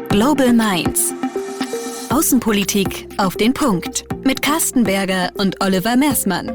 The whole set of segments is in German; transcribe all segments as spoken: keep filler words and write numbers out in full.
Global Minds. Außenpolitik auf den Punkt mit Carsten Berger und Oliver Mersmann.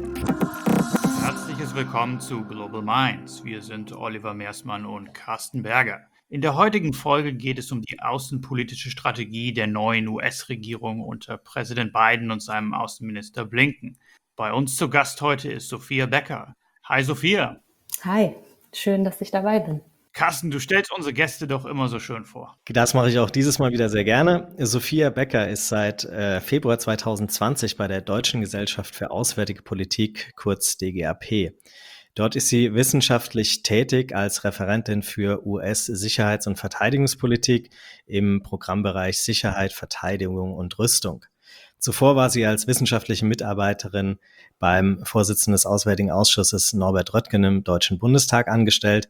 Herzliches Willkommen zu Global Minds. Wir sind Oliver Mersmann und Carsten Berger. In der heutigen Folge geht es um die außenpolitische Strategie der neuen U S-Regierung unter Präsident Biden und seinem Außenminister Blinken. Bei uns zu Gast heute ist Sophia Becker. Hi Sophia. Hi, schön, dass ich dabei bin. Carsten, du stellst unsere Gäste doch immer so schön vor. Das mache ich auch dieses Mal wieder sehr gerne. Sophia Becker ist seit äh, Februar zwanzig zwanzig bei der Deutschen Gesellschaft für Auswärtige Politik, kurz D G A P. Dort ist sie wissenschaftlich tätig als Referentin für U S-Sicherheits- und Verteidigungspolitik im Programmbereich Sicherheit, Verteidigung und Rüstung. Zuvor war sie als wissenschaftliche Mitarbeiterin beim Vorsitzenden des Auswärtigen Ausschusses Norbert Röttgen im Deutschen Bundestag angestellt,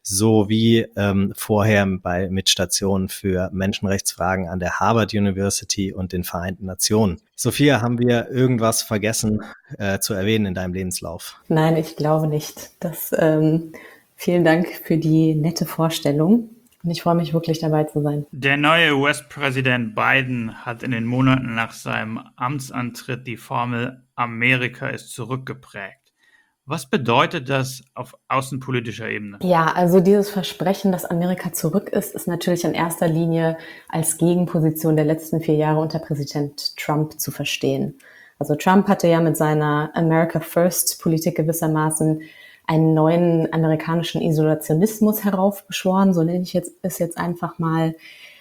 sowie ähm, vorher bei, mit Stationen für Menschenrechtsfragen an der Harvard University und den Vereinten Nationen. Sophia, haben wir irgendwas vergessen äh, zu erwähnen in deinem Lebenslauf? Nein, ich glaube nicht. Das, ähm, vielen Dank für die nette Vorstellung. Und ich freue mich wirklich, dabei zu sein. Der neue U S-Präsident Biden hat in den Monaten nach seinem Amtsantritt die Formel Amerika ist zurückgeprägt. Was bedeutet das auf außenpolitischer Ebene? Ja, also dieses Versprechen, dass Amerika zurück ist, ist natürlich in erster Linie als Gegenposition der letzten vier Jahre unter Präsident Trump zu verstehen. Also Trump hatte ja mit seiner America First-Politik gewissermaßen einen neuen amerikanischen Isolationismus heraufbeschworen, so nenne ich jetzt, es jetzt einfach mal.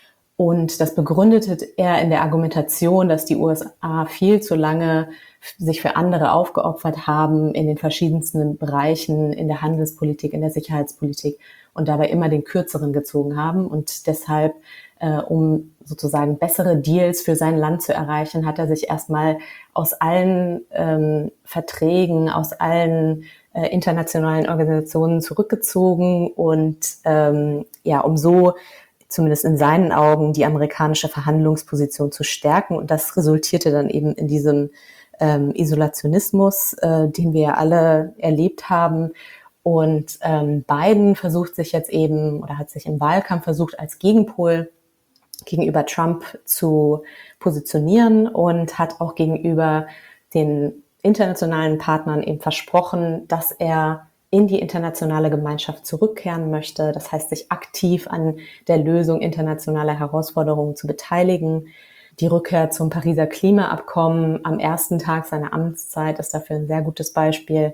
Und das begründete er in der Argumentation, dass die U S A viel zu lange sich für andere aufgeopfert haben in den verschiedensten Bereichen, in der Handelspolitik, in der Sicherheitspolitik und dabei immer den Kürzeren gezogen haben. Und deshalb, äh, um sozusagen bessere Deals für sein Land zu erreichen, hat er sich erstmal aus allen ähm, Verträgen, aus allen äh, internationalen Organisationen zurückgezogen und ähm, ja, um so zumindest in seinen Augen die amerikanische Verhandlungsposition zu stärken. Und das resultierte dann eben in diesem ähm, Isolationismus, äh, den wir ja alle erlebt haben. Und ähm, Biden versucht sich jetzt eben oder hat sich im Wahlkampf versucht, als Gegenpol gegenüber Trump zu positionieren und hat auch gegenüber den internationalen Partnern eben versprochen, dass er in die internationale Gemeinschaft zurückkehren möchte. Das heißt, sich aktiv an der Lösung internationaler Herausforderungen zu beteiligen. Die Rückkehr zum Pariser Klimaabkommen am ersten Tag seiner Amtszeit ist dafür ein sehr gutes Beispiel.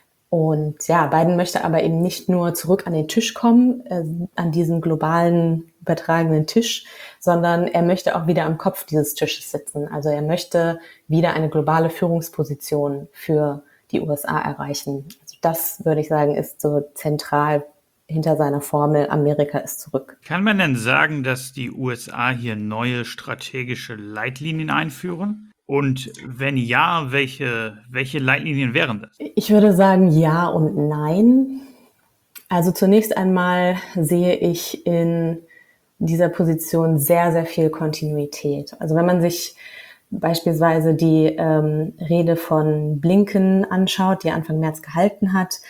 Und ja, Biden möchte aber eben nicht nur zurück an den Tisch kommen, äh, an diesen globalen übertragenen Tisch, sondern er möchte auch wieder am Kopf dieses Tisches sitzen. Also er möchte wieder eine globale Führungsposition für die U S A erreichen. Also das, würde ich sagen, ist so zentral hinter seiner Formel, Amerika ist zurück. Kann man denn sagen, dass die U S A hier neue strategische Leitlinien einführen? Und wenn ja, welche, welche Leitlinien wären das? Ich würde sagen ja und nein. Also zunächst einmal sehe ich in dieser Position sehr, sehr viel Kontinuität. Also wenn man sich beispielsweise die ähm, Rede von Blinken anschaut, die er Anfang März gehalten hat,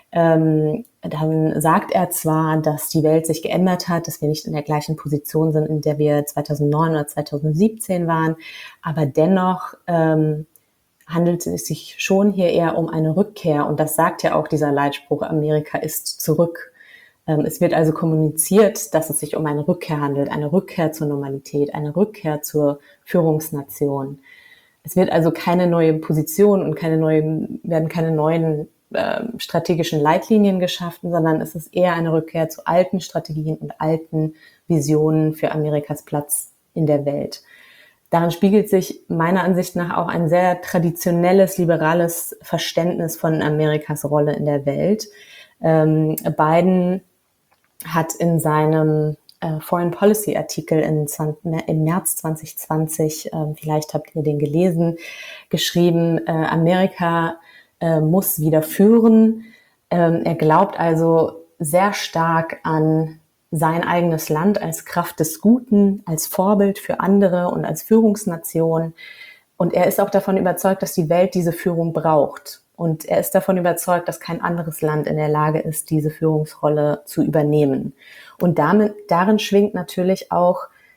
ähm, dann sagt er zwar, dass die Welt sich geändert hat, dass wir nicht in der gleichen Position sind, in der wir zweitausendneun oder zweitausendsiebzehn waren, aber dennoch ähm, handelt es sich schon hier eher um eine Rückkehr. Und das sagt ja auch dieser Leitspruch, Amerika ist zurück. Ähm, es wird also kommuniziert, dass es sich um eine Rückkehr handelt, eine Rückkehr zur Normalität, eine Rückkehr zur Führungsnation. Es wird also keine neue Position und keine neuen, werden keine neuen äh, strategischen Leitlinien geschaffen, sondern es ist eher eine Rückkehr zu alten Strategien und alten Visionen für Amerikas Platz in der Welt. Darin spiegelt sich meiner Ansicht nach auch ein sehr traditionelles, liberales Verständnis von Amerikas Rolle in der Welt. Ähm, Biden hat in seinem äh, Foreign Policy Artikel in, im März zwanzig zwanzig, äh, vielleicht habt ihr den gelesen, geschrieben, äh, Amerika äh, muss wieder führen. Ähm, er glaubt also sehr stark an sein eigenes Land als Kraft des Guten, als Vorbild für andere und als Führungsnation. Und er ist auch davon überzeugt, dass die Welt diese Führung braucht. Und er ist davon überzeugt, dass kein anderes Land in der Lage ist, diese Führungsrolle zu übernehmen. Und damit, darin schwingt natürlich auch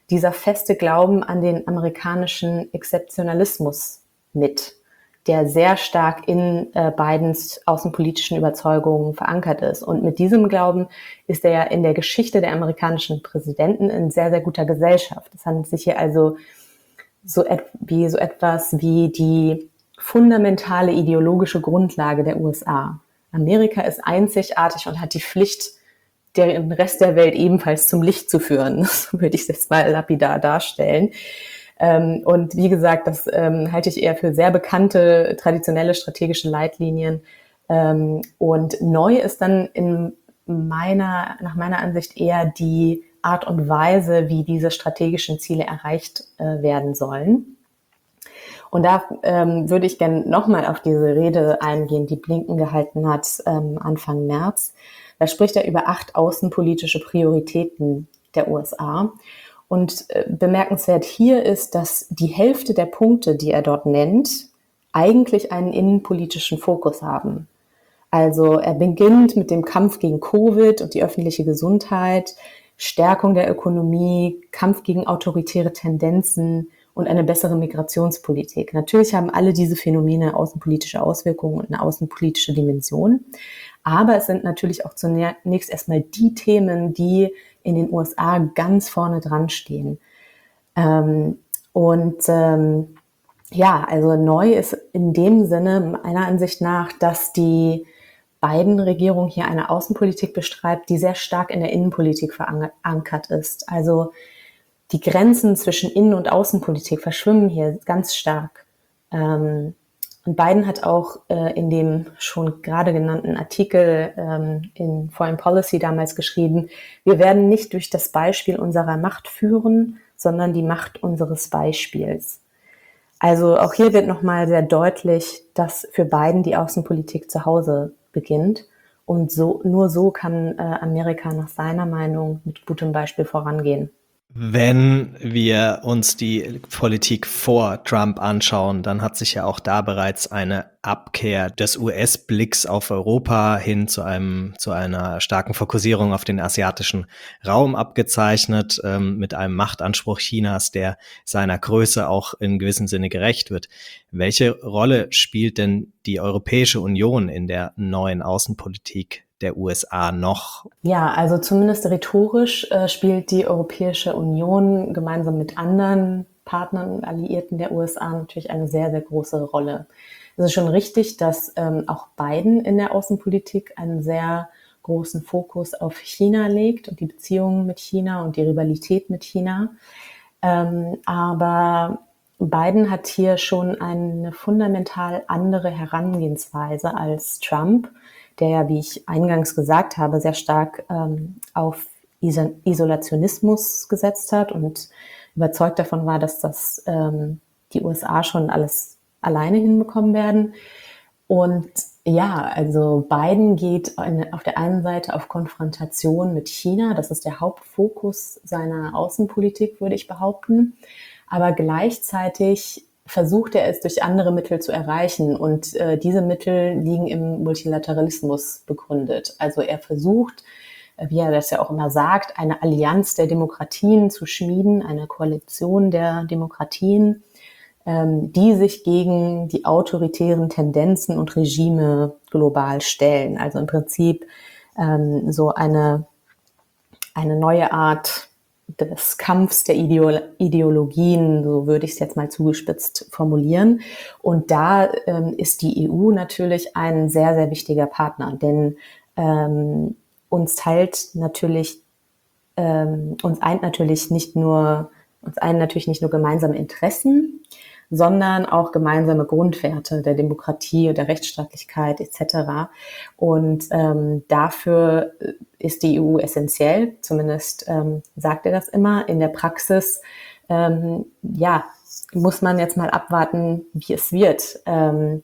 dieser feste Glauben an den amerikanischen Exzeptionalismus mit, der sehr stark in äh, Bidens außenpolitischen Überzeugungen verankert ist. Und mit diesem Glauben ist er ja in der Geschichte der amerikanischen Präsidenten in sehr, sehr guter Gesellschaft. Es handelt sich hier also so, et- wie, so etwas wie die fundamentale ideologische Grundlage der U S A. Amerika ist einzigartig und hat die Pflicht, den Rest der Welt ebenfalls zum Licht zu führen. So würde ich es jetzt mal lapidar darstellen. Ähm, und wie gesagt, das ähm, halte ich eher für sehr bekannte, traditionelle strategische Leitlinien. Ähm, und neu ist dann in meiner, nach meiner Ansicht eher die Art und Weise, wie diese strategischen Ziele erreicht äh, werden sollen. Und da ähm, würde ich gerne nochmal auf diese Rede eingehen, die Blinken gehalten hat ähm, Anfang März. Da spricht er über acht außenpolitische Prioritäten der U S A. Und äh, bemerkenswert hier ist, dass die Hälfte der Punkte, die er dort nennt, eigentlich einen innenpolitischen Fokus haben. Also er beginnt mit dem Kampf gegen Covid und die öffentliche Gesundheit, Stärkung der Ökonomie, Kampf gegen autoritäre Tendenzen und eine bessere Migrationspolitik. Natürlich haben alle diese Phänomene außenpolitische Auswirkungen und eine außenpolitische Dimension. Aber es sind natürlich auch zunächst erstmal die Themen, die in den U S A ganz vorne dran stehen. Ähm, und ähm, ja, also neu ist in dem Sinne meiner Ansicht nach, dass die Biden-Regierung hier eine Außenpolitik bestreibt, die sehr stark in der Innenpolitik verankert ist. Also die Grenzen zwischen Innen- und Außenpolitik verschwimmen hier ganz stark. Ähm, Und Biden hat auch äh, in dem schon gerade genannten Artikel ähm, in Foreign Policy damals geschrieben, wir werden nicht durch das Beispiel unserer Macht führen, sondern die Macht unseres Beispiels. Also auch hier wird nochmal sehr deutlich, dass für Biden die Außenpolitik zu Hause beginnt. Und so, nur so kann äh, Amerika nach seiner Meinung mit gutem Beispiel vorangehen. Wenn wir uns die Politik vor Trump anschauen, dann hat sich ja auch da bereits eine Abkehr des U S-Blicks auf Europa hin zu einem zu einer starken Fokussierung auf den asiatischen Raum abgezeichnet, ähm, mit einem Machtanspruch Chinas, der seiner Größe auch in gewissem Sinne gerecht wird. Welche Rolle spielt denn die Europäische Union in der neuen Außenpolitik der U S A noch? Ja, also zumindest rhetorisch äh, spielt die Europäische Union gemeinsam mit anderen Partnern und Alliierten der U S A natürlich eine sehr, sehr große Rolle. Es ist schon richtig, dass ähm, auch Biden in der Außenpolitik einen sehr großen Fokus auf China legt und die Beziehungen mit China und die Rivalität mit China. Ähm, aber Biden hat hier schon eine fundamental andere Herangehensweise als Trump, der ja, wie ich eingangs gesagt habe, sehr stark ähm, auf Iso- Isolationismus gesetzt hat und überzeugt davon war, dass das ähm, die U S A schon alles alleine hinbekommen werden. Und ja, also Biden geht eine, auf der einen Seite auf Konfrontation mit China, das ist der Hauptfokus seiner Außenpolitik, würde ich behaupten, aber gleichzeitig versucht er es durch andere Mittel zu erreichen und äh, diese Mittel liegen im Multilateralismus begründet. Also er versucht, äh, wie er das ja auch immer sagt, eine Allianz der Demokratien zu schmieden, eine Koalition der Demokratien, ähm, die sich gegen die autoritären Tendenzen und Regime global stellen. Also im Prinzip ähm, so eine, eine neue Art des Kampfs der Ideo- Ideologien, so würde ich es jetzt mal zugespitzt formulieren. Und da ähm, ist die E U natürlich ein sehr, sehr wichtiger Partner, denn ähm, uns teilt natürlich, ähm, uns eint natürlich nicht nur, uns einen natürlich nicht nur gemeinsame Interessen, sondern auch gemeinsame Grundwerte der Demokratie und der Rechtsstaatlichkeit et cetera. Und ähm, dafür ist die E U essentiell, zumindest ähm, sagt er das immer. In der Praxis, ähm, ja, muss man jetzt mal abwarten, wie es wird. Ähm,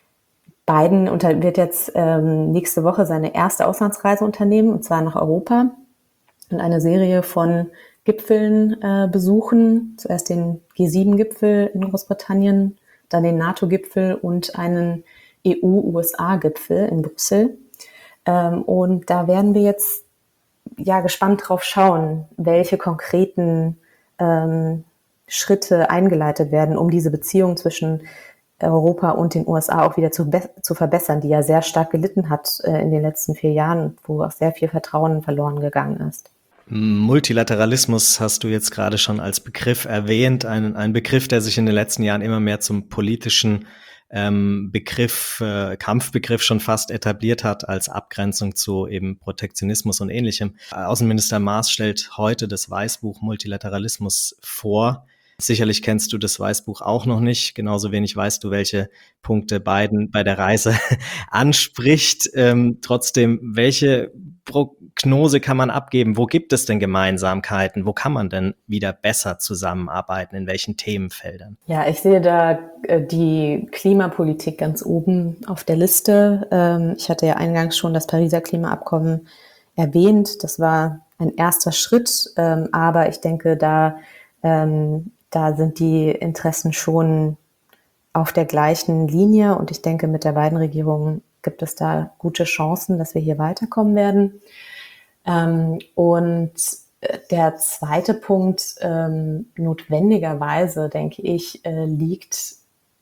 Biden unter, wird jetzt ähm, nächste Woche seine erste Auslandsreise unternehmen, und zwar nach Europa und eine Serie von Gipfeln äh, besuchen. Zuerst den G sieben Gipfel in Großbritannien, dann den NATO-Gipfel und einen E U-U S A-Gipfel in Brüssel. Ähm, und da werden wir jetzt ja gespannt drauf schauen, welche konkreten ähm, Schritte eingeleitet werden, um diese Beziehung zwischen Europa und den U S A auch wieder zu, be- zu verbessern, die ja sehr stark gelitten hat äh, in den letzten vier Jahren, wo auch sehr viel Vertrauen verloren gegangen ist. Multilateralismus hast du jetzt gerade schon als Begriff erwähnt, ein, ein Begriff, der sich in den letzten Jahren immer mehr zum politischen ähm, Begriff, äh, Kampfbegriff schon fast etabliert hat, als Abgrenzung zu eben Protektionismus und Ähnlichem. Außenminister Maas stellt heute das Weißbuch Multilateralismus vor. Sicherlich kennst du das Weißbuch auch noch nicht, genauso wenig weißt du, welche Punkte Biden bei der Reise anspricht. Ähm, trotzdem, welche Prognose kann man abgeben? Wo gibt es denn Gemeinsamkeiten? Wo kann man denn wieder besser zusammenarbeiten? In welchen Themenfeldern? Ja, ich sehe da äh, die Klimapolitik ganz oben auf der Liste. Ähm, ich hatte ja eingangs schon das Pariser Klimaabkommen erwähnt. Das war ein erster Schritt, ähm, aber ich denke, da ähm, Da sind die Interessen schon auf der gleichen Linie und ich denke, mit der Biden-Regierung gibt es da gute Chancen, dass wir hier weiterkommen werden. Ähm, und der zweite Punkt, ähm, notwendigerweise, denke ich, äh, liegt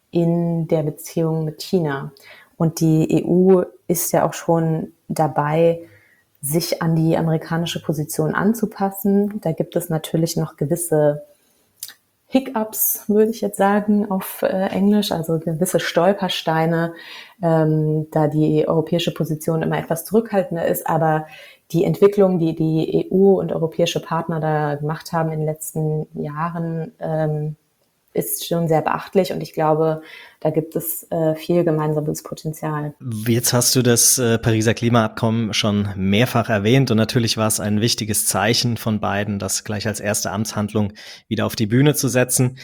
in der Beziehung mit China. Und die E U ist ja auch schon dabei, sich an die amerikanische Position anzupassen. Da gibt es natürlich noch gewisse Hiccups, würde ich jetzt sagen, auf äh, Englisch, also gewisse Stolpersteine, ähm, da die europäische Position immer etwas zurückhaltender ist. Aber die Entwicklung, die die E U und europäische Partner da gemacht haben in den letzten Jahren, ähm, ist schon sehr beachtlich und ich glaube, da gibt es äh, viel gemeinsames Potenzial. Jetzt hast du das äh, Pariser Klimaabkommen schon mehrfach erwähnt und natürlich war es ein wichtiges Zeichen von Biden, das gleich als erste Amtshandlung wieder auf die Bühne zu setzen.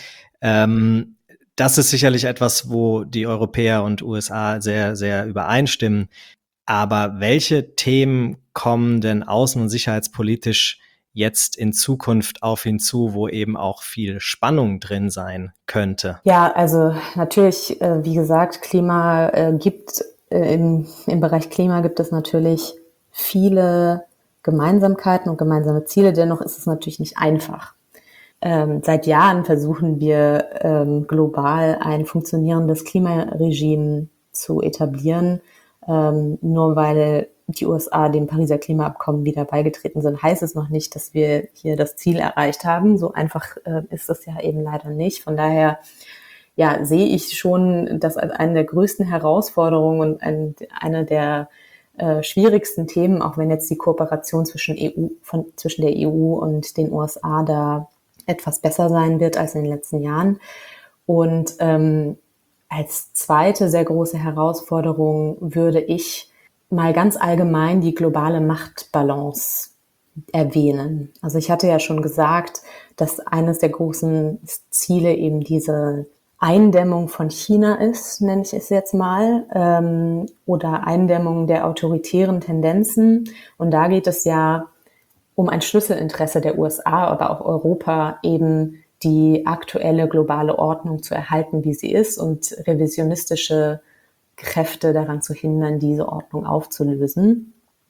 Ähm, das ist sicherlich etwas, wo die Europäer und U S A sehr, sehr übereinstimmen. Aber welche Themen kommen denn außen- und sicherheitspolitisch jetzt in Zukunft auf ihn zu, wo eben auch viel Spannung drin sein könnte? Ja, also natürlich, äh, wie gesagt, Klima äh, gibt, äh, im, im Bereich Klima gibt es natürlich viele Gemeinsamkeiten und gemeinsame Ziele. Dennoch ist es natürlich nicht einfach. Ähm, seit Jahren versuchen wir ähm, global ein funktionierendes Klimaregime zu etablieren. Ähm, nur weil die U S A dem Pariser Klimaabkommen wieder beigetreten sind, heißt es noch nicht, dass wir hier das Ziel erreicht haben. So einfach äh, ist es ja eben leider nicht. Von daher ja, sehe ich schon das als eine der größten Herausforderungen und ein, eine der äh, schwierigsten Themen, auch wenn jetzt die Kooperation zwischen E U, von, zwischen der E U und den U S A da etwas besser sein wird als in den letzten Jahren. Und ähm, als zweite sehr große Herausforderung würde ich mal ganz allgemein die globale Machtbalance erwähnen. Also ich hatte ja schon gesagt, dass eines der großen Ziele eben diese Eindämmung von China ist, nenne ich es jetzt mal, ähm, oder Eindämmung der autoritären Tendenzen. Und da geht es ja um ein Schlüsselinteresse der U S A, aber auch Europa, eben die aktuelle globale Ordnung zu erhalten, wie sie ist, und revisionistische Kräfte daran zu hindern, diese Ordnung aufzulösen.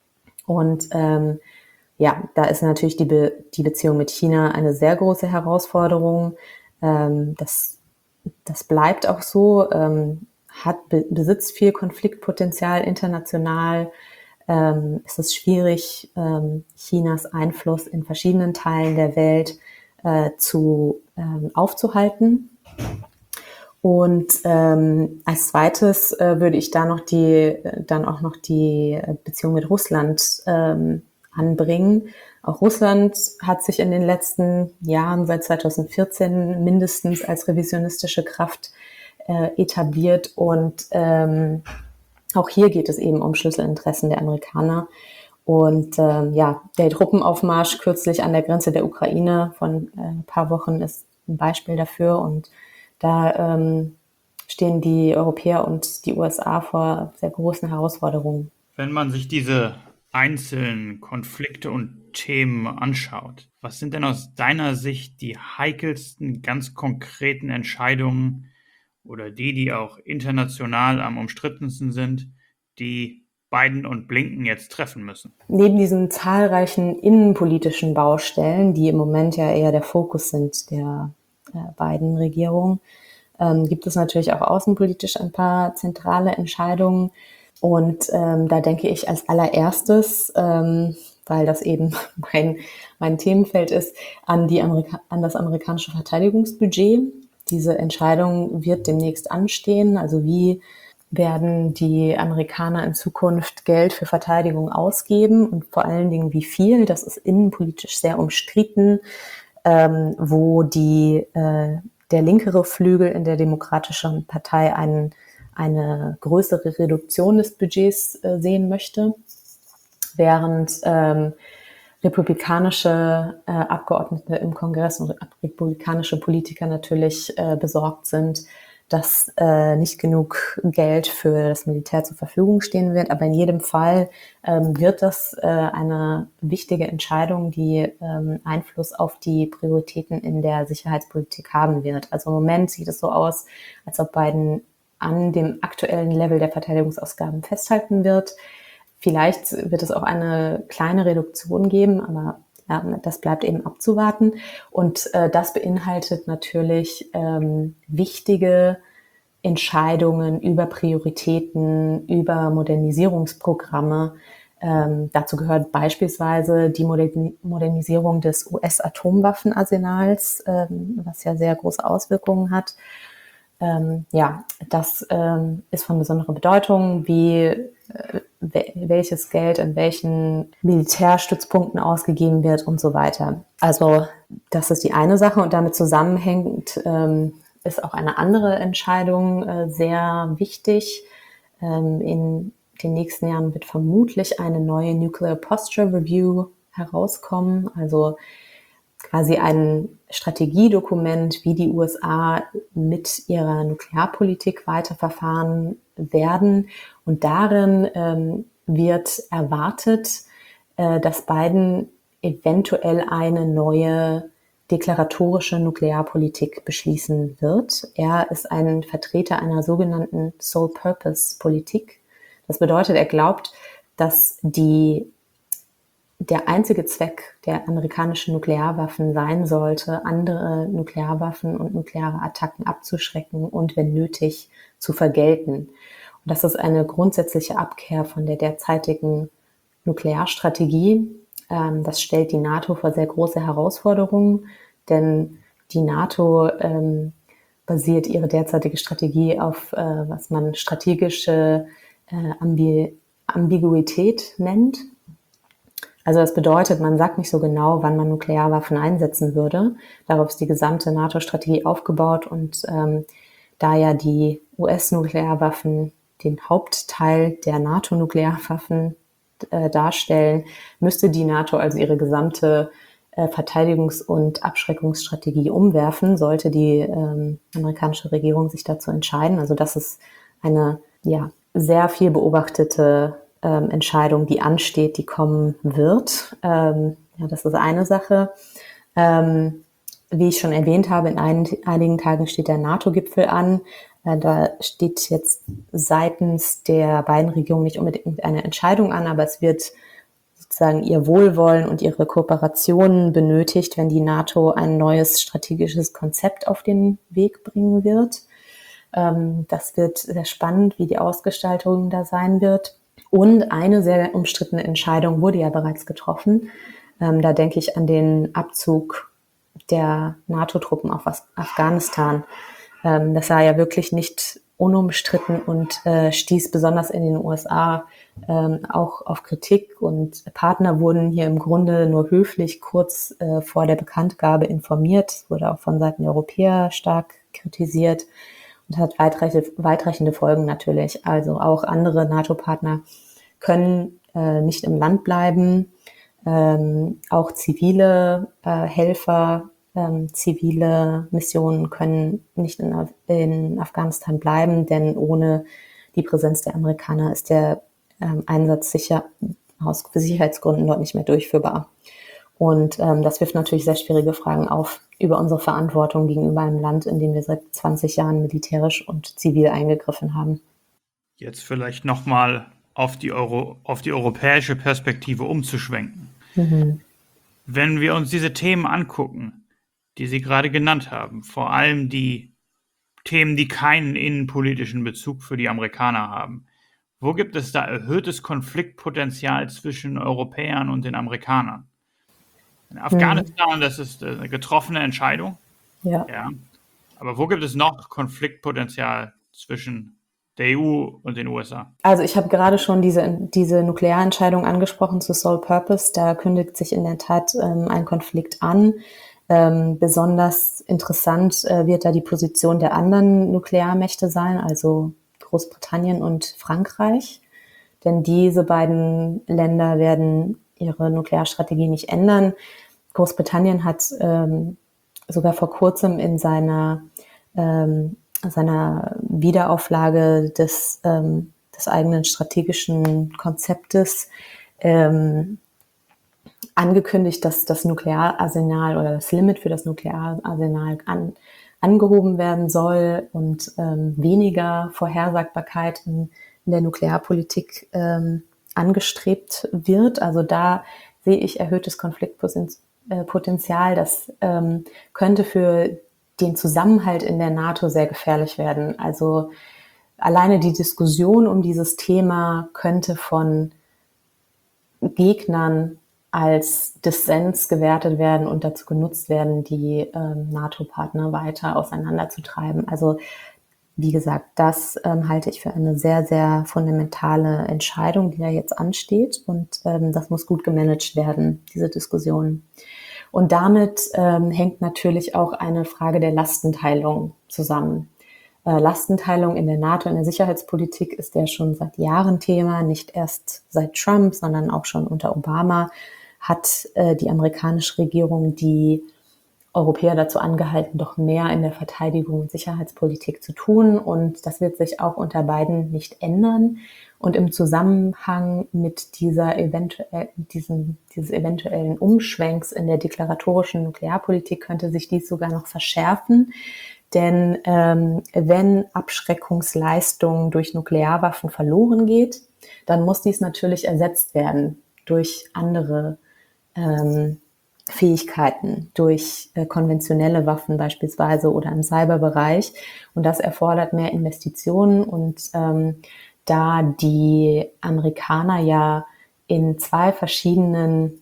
Und ähm, ja, da ist natürlich die, Be- die Beziehung mit China eine sehr große Herausforderung. Ähm, das, das bleibt auch so, ähm, hat, be- besitzt viel Konfliktpotenzial international. Ähm, es ist schwierig, ähm, Chinas Einfluss in verschiedenen Teilen der Welt äh, zu ähm, aufzuhalten. Und ähm, als zweites äh, würde ich da noch die, dann auch noch die Beziehung mit Russland ähm, anbringen. Auch Russland hat sich in den letzten Jahren, seit zweitausendvierzehn mindestens, als revisionistische Kraft äh, etabliert. Und ähm, auch hier geht es eben um Schlüsselinteressen der Amerikaner. Und ähm, ja, der Truppenaufmarsch kürzlich an der Grenze der Ukraine von äh, ein paar Wochen ist ein Beispiel dafür. Und da ähm, stehen die Europäer und die U S A vor sehr großen Herausforderungen. Wenn man sich diese einzelnen Konflikte und Themen anschaut, was sind denn aus deiner Sicht die heikelsten, ganz konkreten Entscheidungen oder die, die auch international am umstrittensten sind, die Biden und Blinken jetzt treffen müssen? Neben diesen zahlreichen innenpolitischen Baustellen, die im Moment ja eher der Fokus sind der äh, Biden-Regierung, ähm, gibt es natürlich auch außenpolitisch ein paar zentrale Entscheidungen. Und ähm, da denke ich als allererstes, ähm, weil das eben mein, mein Themenfeld ist, an, die Amerika- an das amerikanische Verteidigungsbudget. Diese Entscheidung wird demnächst anstehen. Also wie werden die Amerikaner in Zukunft Geld für Verteidigung ausgeben und vor allen Dingen wie viel? Das ist innenpolitisch sehr umstritten, ähm, wo die, äh, der linkere Flügel in der Demokratischen Partei einen, eine größere Reduktion des Budgets äh, sehen möchte, während ähm, republikanische äh, Abgeordnete im Kongress und republikanische Politiker natürlich äh, besorgt sind, dass äh, nicht genug Geld für das Militär zur Verfügung stehen wird. Aber in jedem Fall ähm, wird das äh, eine wichtige Entscheidung, die ähm, Einfluss auf die Prioritäten in der Sicherheitspolitik haben wird. Also im Moment sieht es so aus, als ob Biden an dem aktuellen Level der Verteidigungsausgaben festhalten wird. Vielleicht wird es auch eine kleine Reduktion geben, aber ja, das bleibt eben abzuwarten. Und äh, das beinhaltet natürlich ähm, wichtige Entscheidungen über Prioritäten, über Modernisierungsprogramme. Ähm, dazu gehört beispielsweise die Moderni- Modernisierung des U S-Atomwaffenarsenals, ähm, was ja sehr große Auswirkungen hat. Ähm, ja, das ähm, ist von besonderer Bedeutung, wie äh, welches Geld in welchen Militärstützpunkten ausgegeben wird und so weiter. Also das ist die eine Sache und damit zusammenhängend ähm, ist auch eine andere Entscheidung äh, sehr wichtig. Ähm, in den nächsten Jahren wird vermutlich eine neue Nuclear Posture Review herauskommen, also quasi ein Strategiedokument, wie die U S A mit ihrer Nuklearpolitik weiterverfahren werden. Und darin ähm, wird erwartet, äh, dass Biden eventuell eine neue deklaratorische Nuklearpolitik beschließen wird. Er ist ein Vertreter einer sogenannten Sole-Purpose-Politik. Das bedeutet, er glaubt, dass die der einzige Zweck der amerikanischen Nuklearwaffen sein sollte, andere Nuklearwaffen und nukleare Attacken abzuschrecken und, wenn nötig, zu vergelten. Und das ist eine grundsätzliche Abkehr von der derzeitigen Nuklearstrategie. Das stellt die NATO vor sehr große Herausforderungen, denn die NATO ähm, basiert ihre derzeitige Strategie auf, äh, was man strategische äh, Ambi- Ambiguität nennt. Also das bedeutet, man sagt nicht so genau, wann man Nuklearwaffen einsetzen würde. Darauf ist die gesamte NATO-Strategie aufgebaut und ähm, da ja die U S-Nuklearwaffen den Hauptteil der NATO-Nuklearwaffen äh, darstellen, müsste die NATO also ihre gesamte äh, Verteidigungs- und Abschreckungsstrategie umwerfen, sollte die ähm, amerikanische Regierung sich dazu entscheiden. Also das ist eine ja sehr viel beobachtete ähm, Entscheidung, die ansteht, die kommen wird. Ähm, ja, das ist eine Sache. Ähm, wie ich schon erwähnt habe, in ein, einigen Tagen steht der NATO-Gipfel an. Äh, da steht jetzt seitens der beiden Regierungen nicht unbedingt eine Entscheidung an, aber es wird sozusagen ihr Wohlwollen und ihre Kooperation benötigt, wenn die NATO ein neues strategisches Konzept auf den Weg bringen wird. Ähm, das wird sehr spannend, wie die Ausgestaltung da sein wird. Und eine sehr umstrittene Entscheidung wurde ja bereits getroffen. Ähm, da denke ich an den Abzug der NATO-Truppen auf Afghanistan. Ähm, das war ja wirklich nicht unumstritten und äh, stieß besonders in den U S A ähm, auch auf Kritik. Und Partner wurden hier im Grunde nur höflich kurz äh, vor der Bekanntgabe informiert. Es wurde auch von Seiten der Europäer stark kritisiert und hat weitreichende, weitreichende Folgen natürlich. Also auch andere NATO-Partner können äh, nicht im Land bleiben. Ähm, auch zivile äh, Helfer, ähm, zivile Missionen können nicht in, in Afghanistan bleiben, denn ohne die Präsenz der Amerikaner ist der ähm, Einsatz sicher aus Sicherheitsgründen dort nicht mehr durchführbar. Und ähm, das wirft natürlich sehr schwierige Fragen auf über unsere Verantwortung gegenüber einem Land, in dem wir seit zwanzig Jahren militärisch und zivil eingegriffen haben. Jetzt vielleicht nochmal auf die, Euro, auf die europäische Perspektive umzuschwenken. Mhm. Wenn wir uns diese Themen angucken, die Sie gerade genannt haben, vor allem die Themen, die keinen innenpolitischen Bezug für die Amerikaner haben, wo gibt es da erhöhtes Konfliktpotenzial zwischen Europäern und den Amerikanern? In Mhm. Afghanistan, das ist eine getroffene Entscheidung, Ja. ja. Aber wo gibt es noch Konfliktpotenzial zwischen der E U und den U S A? Also ich habe gerade schon diese, diese Nuklearentscheidung angesprochen zu Sole Purpose. Da kündigt sich in der Tat ähm, ein Konflikt an. Ähm, besonders interessant äh, wird da die Position der anderen Nuklearmächte sein, also Großbritannien und Frankreich. Denn diese beiden Länder werden ihre Nuklearstrategie nicht ändern. Großbritannien hat ähm, sogar vor kurzem in seiner, ähm, seiner Wiederauflage des, ähm, des eigenen strategischen Konzeptes ähm, angekündigt, dass das Nukleararsenal oder das Limit für das Nukleararsenal an, angehoben werden soll und ähm, weniger Vorhersagbarkeit in, in der Nuklearpolitik ähm, angestrebt wird. Also da sehe ich erhöhtes Konfliktpotenzial. Das ähm, könnte für den Zusammenhalt in der NATO sehr gefährlich werden. Also alleine die Diskussion um dieses Thema könnte von Gegnern als Dissens gewertet werden und dazu genutzt werden, die ähm, NATO-Partner weiter auseinanderzutreiben. Also wie gesagt, das ähm, halte ich für eine sehr, sehr fundamentale Entscheidung, die da jetzt ansteht. Und ähm, das muss gut gemanagt werden, diese Diskussion. Und damit ähm, hängt natürlich auch eine Frage der Lastenteilung zusammen. Äh, Lastenteilung in der NATO, in der Sicherheitspolitik ist ja schon seit Jahren Thema, nicht erst seit Trump, sondern auch schon unter Obama hat äh, die amerikanische Regierung die Europäer dazu angehalten, doch mehr in der Verteidigung und Sicherheitspolitik zu tun. Und das wird sich auch unter Biden nicht ändern. Und im Zusammenhang mit dieser eventuell, diesem, dieses eventuellen Umschwenks in der deklaratorischen Nuklearpolitik könnte sich dies sogar noch verschärfen. Denn ähm, wenn Abschreckungsleistung durch Nuklearwaffen verloren geht, dann muss dies natürlich ersetzt werden durch andere ähm, Fähigkeiten, durch äh, konventionelle Waffen beispielsweise oder im Cyberbereich. Und das erfordert mehr Investitionen. Und ähm, da die Amerikaner ja in zwei verschiedenen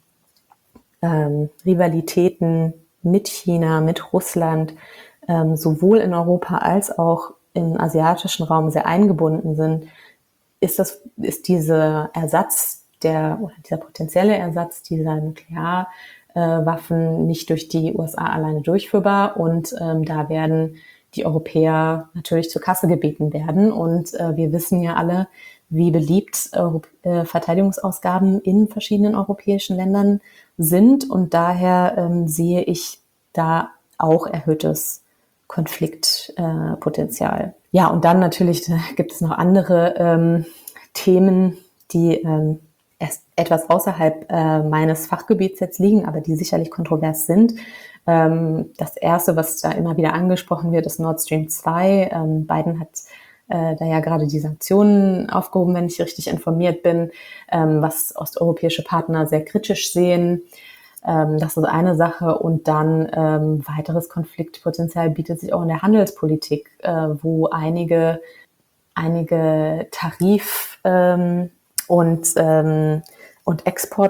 ähm, Rivalitäten mit China, mit Russland, ähm, sowohl in Europa als auch im asiatischen Raum sehr eingebunden sind, ist das, ist dieser Ersatz der, oder dieser potenzielle Ersatz dieser Nuklearwaffen nicht durch die U S A alleine durchführbar. Und ähm, da werden die Europäer natürlich zur Kasse gebeten werden. Und äh, wir wissen ja alle, wie beliebt Europ- äh, Verteidigungsausgaben in verschiedenen europäischen Ländern sind. Und daher ähm, sehe ich da auch erhöhtes Konfliktpotenzial. Äh, ja, und dann natürlich äh, gibt es noch andere ähm, Themen, die ähm, erst etwas außerhalb äh, meines Fachgebiets jetzt liegen, aber die sicherlich kontrovers sind. Ähm, das erste, was da immer wieder angesprochen wird, ist Nord Stream zwei. Ähm, Biden hat äh, da ja gerade die Sanktionen aufgehoben, wenn ich richtig informiert bin, ähm, was osteuropäische Partner sehr kritisch sehen. Ähm, das ist eine Sache. Und dann ähm, weiteres Konfliktpotenzial bietet sich auch in der Handelspolitik, äh, wo einige, einige Tarif- ähm, und, ähm, und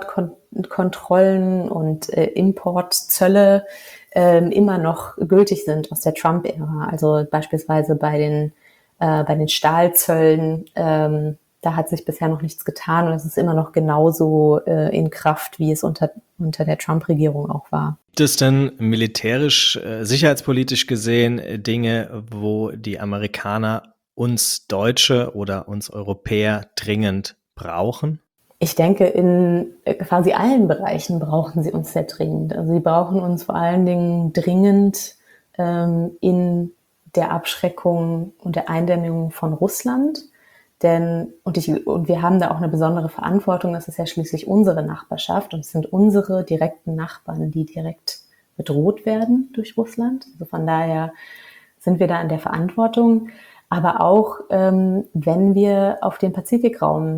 Exportkontrollen und äh, Importzölle äh, immer noch gültig sind aus der Trump-Ära. Also beispielsweise bei den, äh, bei den Stahlzöllen, ähm, da hat sich bisher noch nichts getan und es ist immer noch genauso äh, in Kraft, wie es unter, unter der Trump-Regierung auch war. Gibt es denn militärisch, äh, sicherheitspolitisch gesehen äh, Dinge, wo die Amerikaner uns Deutsche oder uns Europäer dringend brauchen? Ich denke, in quasi allen Bereichen brauchen sie uns sehr dringend. Also sie brauchen uns vor allen Dingen dringend ähm, in der Abschreckung und der Eindämmung von Russland. Denn, und, ich, und wir haben da auch eine besondere Verantwortung, das ist ja schließlich unsere Nachbarschaft und es sind unsere direkten Nachbarn, die direkt bedroht werden durch Russland. Also von daher sind wir da in der Verantwortung. Aber auch, ähm, wenn wir auf den Pazifikraum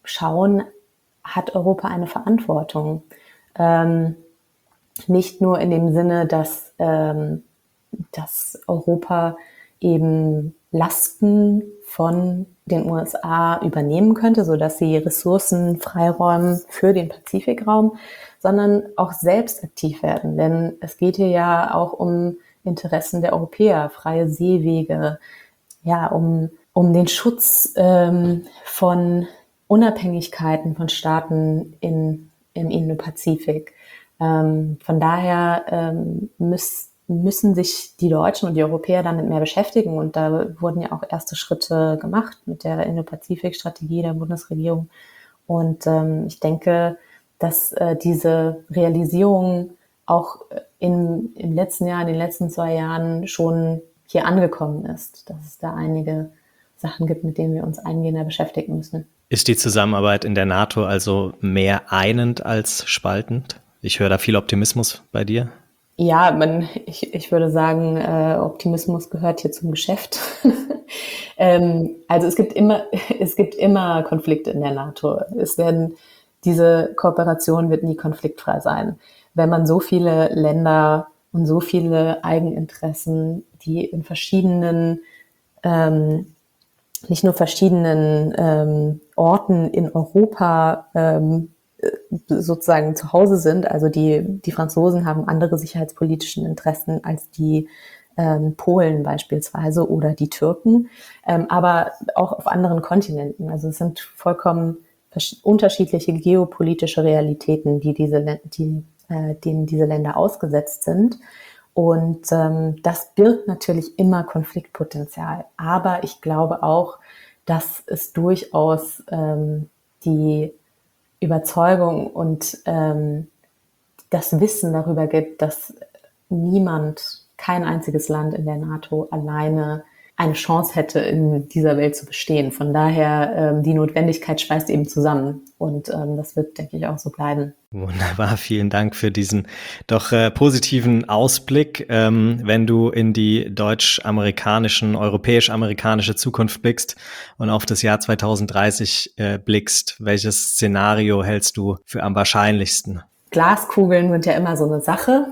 schauen, hat Europa eine Verantwortung. Ähm, nicht nur in dem Sinne, dass, ähm, dass Europa eben Lasten von den U S A übernehmen könnte, sodass sie Ressourcen freiräumen für den Pazifikraum, sondern auch selbst aktiv werden. Denn es geht hier ja auch um Interessen der Europäer, freie Seewege, ja, um, um den Schutz ähm, von Unabhängigkeiten von Staaten in, im Indo-Pazifik. Ähm, von daher ähm, müssen müssen sich die Deutschen und die Europäer damit mehr beschäftigen. Und da wurden ja auch erste Schritte gemacht mit der Indo-Pazifik-Strategie der Bundesregierung. Und ähm, ich denke, dass äh, diese Realisierung auch in, im letzten Jahr, in den letzten zwei Jahren schon hier angekommen ist, dass es da einige Sachen gibt, mit denen wir uns eingehender beschäftigen müssen. Ist die Zusammenarbeit in der NATO also mehr einend als spaltend? Ich höre da viel Optimismus bei dir. Ja, man, ich, ich würde sagen, äh, Optimismus gehört hier zum Geschäft. ähm, also es gibt immer, es gibt immer Konflikte in der NATO. Es werden, diese Kooperation wird nie konfliktfrei sein. Wenn man so viele Länder und so viele Eigeninteressen, die in verschiedenen, ähm, nicht nur verschiedenen ähm, Orten in Europa ähm, sozusagen zu Hause sind. Also die, die Franzosen haben andere sicherheitspolitischen Interessen als die ähm, Polen beispielsweise oder die Türken, ähm, aber auch auf anderen Kontinenten. Also es sind vollkommen unterschiedliche geopolitische Realitäten, die diese, die, äh, denen diese Länder ausgesetzt sind. Und ähm, das birgt natürlich immer Konfliktpotenzial. Aber ich glaube auch, dass es durchaus ähm, die Überzeugung und ähm, das Wissen darüber gibt, dass niemand, kein einziges Land in der NATO alleine eine Chance hätte, in dieser Welt zu bestehen. Von daher, ähm, die Notwendigkeit schweißt eben zusammen und ähm, das wird, denke ich, auch so bleiben. Wunderbar, vielen Dank für diesen doch äh, positiven Ausblick. Ähm, wenn du in die deutsch-amerikanischen, europäisch-amerikanische Zukunft blickst und auf das Jahr zweitausenddreißig äh, blickst, welches Szenario hältst du für am wahrscheinlichsten? Glaskugeln sind ja immer so eine Sache.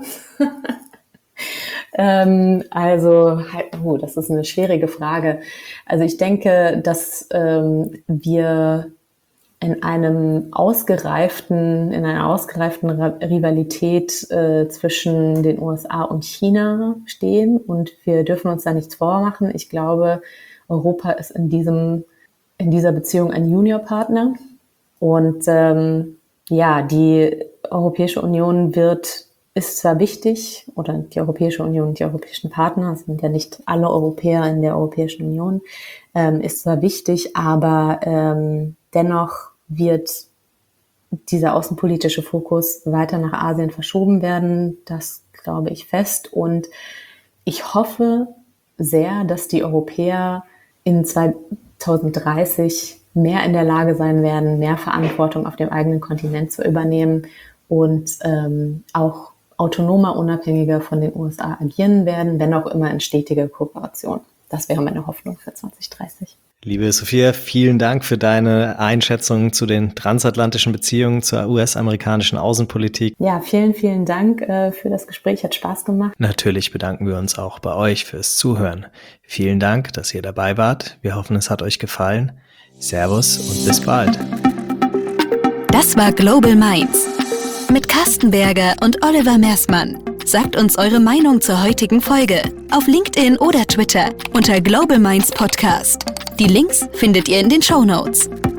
ähm, also, oh, das ist eine schwierige Frage. Also ich denke, dass ähm, wir in einem ausgereiften, in einer ausgereiften Rivalität äh, zwischen den U S A und China stehen und wir dürfen uns da nichts vormachen. Ich glaube, Europa ist in diesem, in dieser Beziehung ein Juniorpartner und ähm, ja, die Europäische Union wird, ist zwar wichtig, oder die Europäische Union und die europäischen Partner, es sind ja nicht alle Europäer in der Europäischen Union, ähm, ist zwar wichtig, aber ähm, dennoch wird dieser außenpolitische Fokus weiter nach Asien verschoben werden. Das glaube ich fest. Und ich hoffe sehr, dass die Europäer in zweitausenddreißig mehr in der Lage sein werden, mehr Verantwortung auf dem eigenen Kontinent zu übernehmen und ähm, auch autonomer, unabhängiger von den U S A agieren werden, wenn auch immer in stetiger Kooperation. Das wäre meine Hoffnung für zweitausenddreißig. Liebe Sophia, vielen Dank für deine Einschätzung zu den transatlantischen Beziehungen, zur U S-amerikanischen Außenpolitik. Ja, vielen, vielen Dank äh, für das Gespräch, hat Spaß gemacht. Natürlich bedanken wir uns auch bei euch fürs Zuhören. Vielen Dank, dass ihr dabei wart. Wir hoffen, es hat euch gefallen. Servus und bis bald. Das war Global Minds mit Carsten Berger und Oliver Mersmann. Sagt uns eure Meinung zur heutigen Folge auf LinkedIn oder Twitter unter Global Minds Podcast. Die Links findet ihr in den Shownotes.